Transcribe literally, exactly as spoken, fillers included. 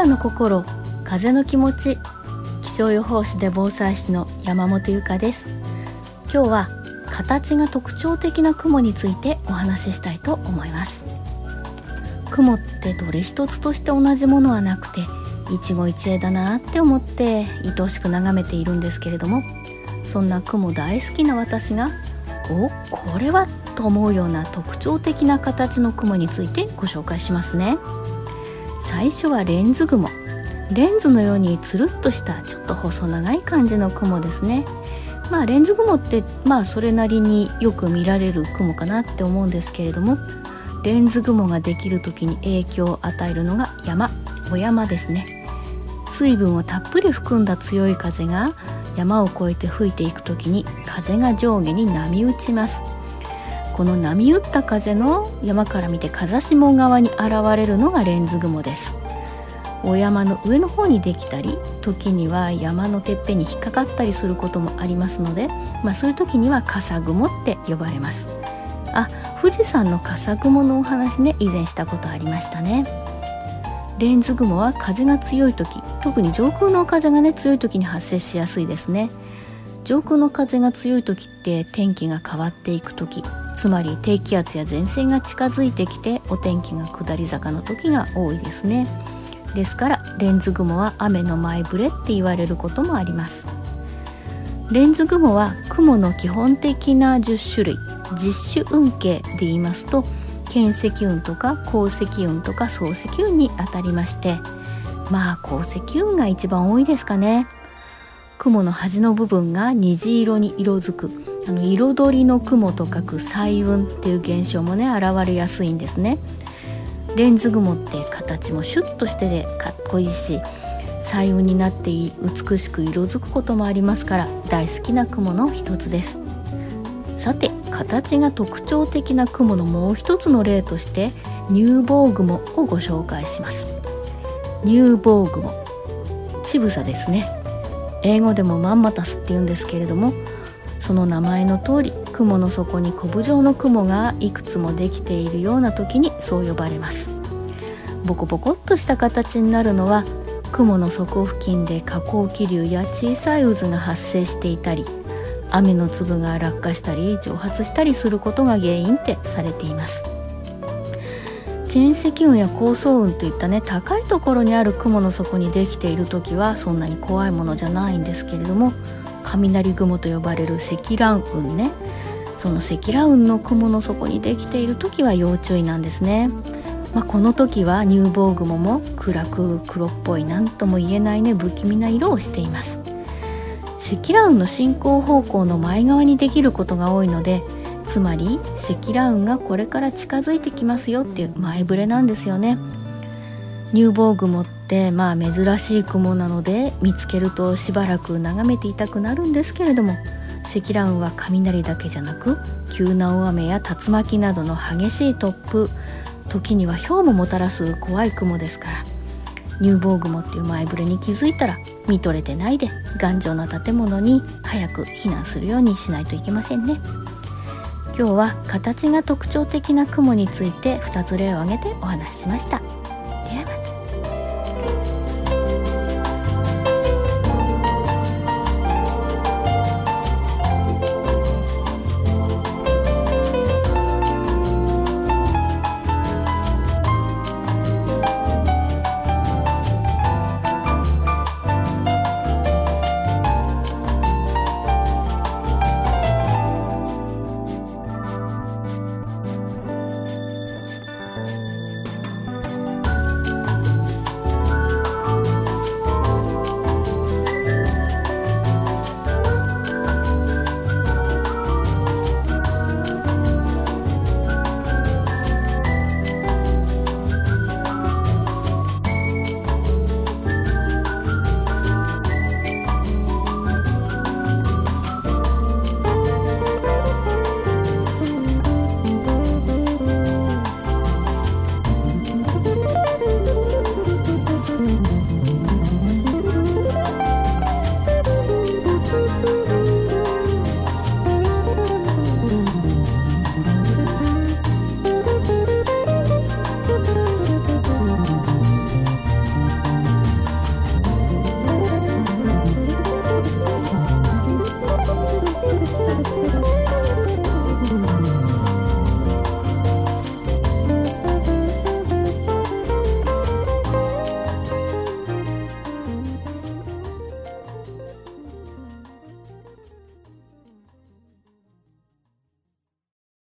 空の心、風の気持ち。気象予報士で防災士の山本由香です。今日は形が特徴的な雲についてお話ししたいと思います。雲ってどれ一つとして同じものはなくて、一期一会だなって思って愛しく眺めているんですけれども、そんな雲大好きな私がおこれはと思うような特徴的な形の雲についてご紹介しますね。最初はレンズ雲。レンズのようにつるっとしたちょっと細長い感じの雲ですね。まあレンズ雲ってまあそれなりによく見られる雲かなって思うんですけれども、レンズ雲ができる時に影響を与えるのが山、お山ですね。水分をたっぷり含んだ強い風が山を越えて吹いていく時に風が上下に波打ちます。この波打った風の山から見て風下側に現れるのがレンズ雲です。お山の上の方にできたり、時には山のてっぺんに引っかかったりすることもありますので、まあ、そういう時には笠雲って呼ばれます。あ、富士山の笠雲のお話ね、以前したことありましたね。レンズ雲は風が強い時、特に上空の風がね強い時に発生しやすいですね。上空の風が強い時って天気が変わっていく時、つまり低気圧や前線が近づいてきてお天気が下り坂の時が多いですね。ですからレンズ雲は雨の前触れって言われることもあります。レンズ雲は雲の基本的なじゅっしゅるい、実種運慶で言いますと、巻積雲とか降積雲とか層積雲にあたりまして、まあ降積雲が一番多いですかね。雲の端の部分が虹色に色づく、あの彩りの雲と書く彩雲っていう現象もね現れやすいんですね。レンズ雲って形もシュッとしててかっこいいし、彩雲になって美しく色づくこともありますから、大好きな雲の一つです。さて、形が特徴的な雲のもう一つの例として乳房雲をご紹介します。乳房雲、乳房ですね。英語でもマンマタスって言うんですけれども、その名前の通り雲の底にコブ状の雲がいくつもできているような時にそう呼ばれます。ボコボコっとした形になるのは雲の底付近で下降気流や小さい渦が発生していたり、雨の粒が落下したり蒸発したりすることが原因ってされています。巻積雲や高層雲といったね高いところにある雲の底にできている時はそんなに怖いものじゃないんですけれども、雷雲と呼ばれる積乱雲ね、その積乱雲の雲の底にできている時は要注意なんですね。まあ、この時は乳房雲も暗く黒っぽい何とも言えないね不気味な色をしています。積乱雲の進行方向の前側にできることが多いので、つまり積乱雲がこれから近づいてきますよっていう前触れなんですよね。乳房雲ってまあ珍しい雲なので見つけるとしばらく眺めていたくなるんですけれども、積乱雲は雷だけじゃなく急な大雨や竜巻などの激しい突風、時には雹ももたらす怖い雲ですから、乳房雲っていう前触れに気づいたら見とれてないで頑丈な建物に早く避難するようにしないといけませんね。今日は形が特徴的な雲についてふたつ例を挙げてお話ししました。